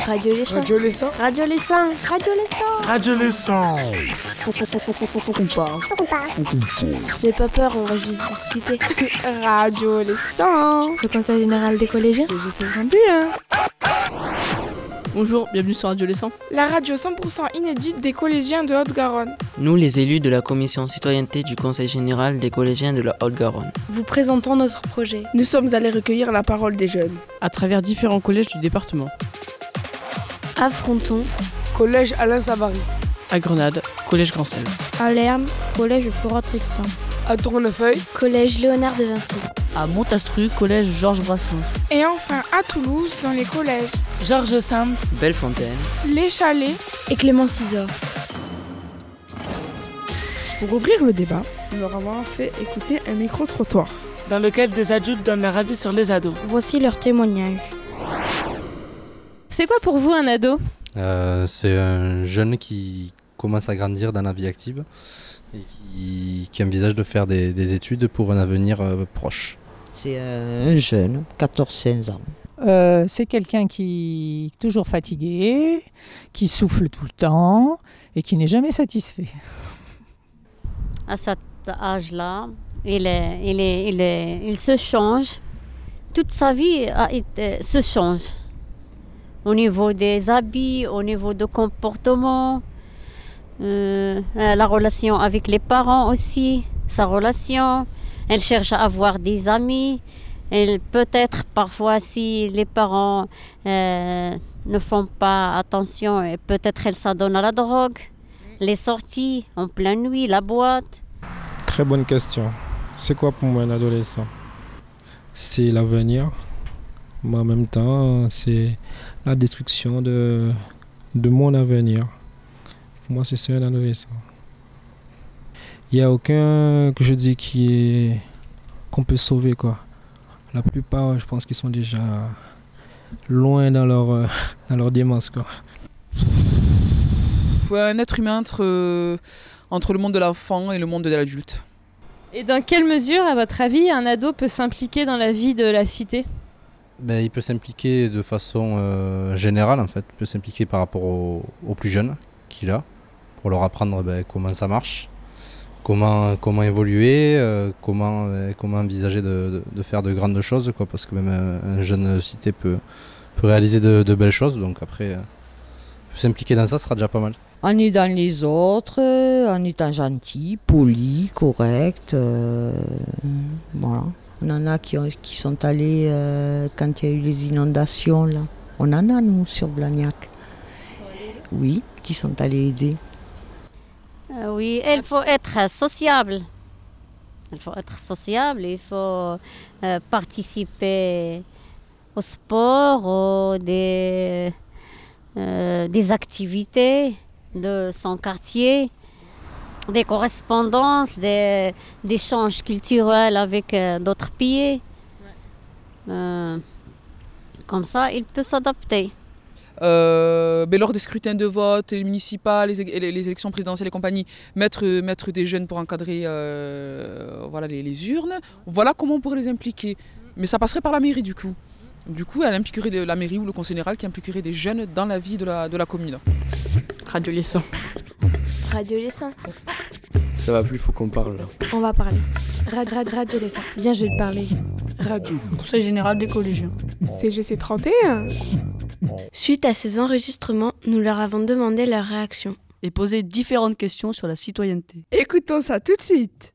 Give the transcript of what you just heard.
Radio Lessin. Radio Lessin. Radio Lessin. Radio Lessin. Radio Lessin. Faut qu'on parle. N'aie pas peur, on va juste discuter. Radio Lessin. Le conseil général des collégiens. CGC 21. Bonjour, bienvenue sur Radio Lessin. La radio 100% inédite des collégiens de Haute-Garonne. Nous, les élus de la commission citoyenneté du Conseil général des collégiens de la Haute-Garonne. Vous présentons notre projet. Nous sommes allés recueillir la parole des jeunes. À travers différents collèges du département. Affrontons. Collège Alain Savary. À Grenade, collège Grand-Cel. À Lerne, collège Flora Tristan. À Tournefeuille. Collège Léonard de Vinci. À Montastru, collège Georges Brassens. Et enfin à Toulouse, dans les collèges Georges Sand, Bellefontaine, Les Chalets et Clément Cisor. Pour ouvrir le débat, nous leur avons fait écouter un micro-trottoir dans lequel des adultes donnent leur avis sur les ados. Voici leur témoignage. C'est quoi pour vous un ado ? C'est un jeune qui commence à grandir dans la vie active et qui envisage de faire des études pour un avenir proche. C'est un jeune, 14-15 ans. C'est quelqu'un qui est toujours fatigué, qui souffle tout le temps et qui n'est jamais satisfait. À cet âge-là, il se change. Toute sa vie se change. Au niveau des habits, au niveau du comportement, la relation avec les parents aussi, sa relation. Elle cherche à avoir des amis. Elle peut-être parfois si les parents ne font pas attention, peut-être elle s'adonne à la drogue. Les sorties en pleine nuit, la boîte. Très bonne question. C'est quoi pour moi un adolescent ? C'est l'avenir, mais en même temps c'est la destruction de mon avenir. Pour moi c'est ça un adolescent. Il n'y a aucun que je dis qu'on peut sauver quoi. La plupart, je pense qu'ils sont déjà loin dans leur démence quoi. Un être humain entre le monde de l'enfant et le monde de l'adulte. Et dans quelle mesure, à votre avis, un ado peut s'impliquer dans la vie de la cité ? Il peut s'impliquer de façon générale en fait. Il peut s'impliquer par rapport aux plus jeunes qu'il a, pour leur apprendre comment ça marche. Comment évoluer, comment envisager de faire de grandes choses, quoi, parce que même un jeune cité peut réaliser de belles choses, donc après s'impliquer dans ça sera déjà pas mal. En aidant les autres, en étant gentil, poli, correct, voilà. On en a qui sont allés quand il y a eu les inondations là. On en a nous sur Blagnac. Oui, qui sont allés aider. Oui, il faut être sociable. Il faut participer au sport, des activités de son quartier, des correspondances, des échanges culturels avec d'autres pays. Comme ça, il peut s'adapter. Lors des scrutins de vote, les municipales, les élections présidentielles et compagnie, mettre des jeunes pour encadrer les urnes. Voilà comment on pourrait les impliquer. Mais ça passerait par la mairie du coup. Du coup, elle impliquerait la mairie ou le conseil général qui impliquerait des jeunes dans la vie de la commune. Radio Lessin. Radio Lessin. Ça va plus, faut qu'on parle là. On va parler. Radio Lessin. Viens, je vais te parler. Radio Conseil général des collégiens. CGC 31. Suite à ces enregistrements, nous leur avons demandé leur réaction. Et poser différentes questions sur la citoyenneté. Écoutons ça tout de suite.